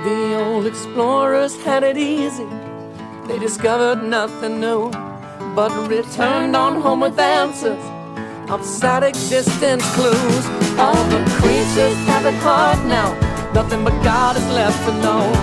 The old explorers had it easy. They discovered nothing new, but returned on home with answers of static distance clues. All the creatures have it hard now, nothing but God is left to know.